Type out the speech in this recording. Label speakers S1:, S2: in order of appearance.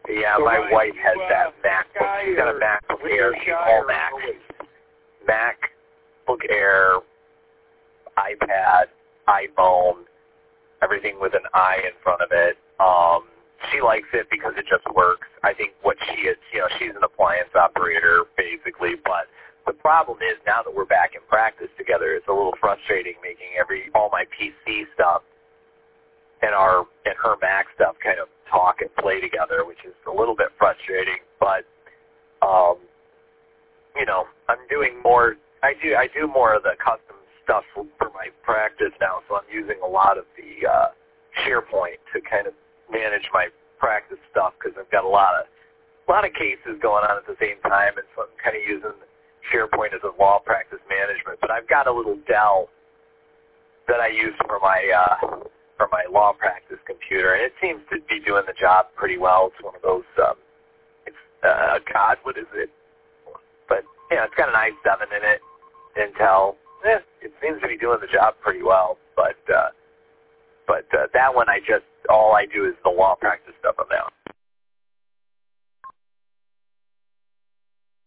S1: Yeah, my wife has that MacBook. She's got a MacBook Air. She's all Mac. MacBook Air, iPad, iPhone, everything with an I in front of it. She likes it because it just works. I think what she is, she's an appliance operator, basically, but the problem is now that we're back in practice together, it's a little frustrating making all my PC stuff and her Mac stuff kind of talk and play together, which is a little bit frustrating. But I'm doing more. I do more of the custom stuff for my practice now, so I'm using a lot of the SharePoint to kind of manage my practice stuff because I've got a lot of cases going on at the same time, and so I'm kind of using SharePoint as a law practice management. But I've got a little Dell that I use for my law practice computer, and it seems to be doing the job pretty well. It's one of those, what is it? But, it's got an i7 in it, Intel. It seems to be doing the job pretty well. But that one all I do is the law practice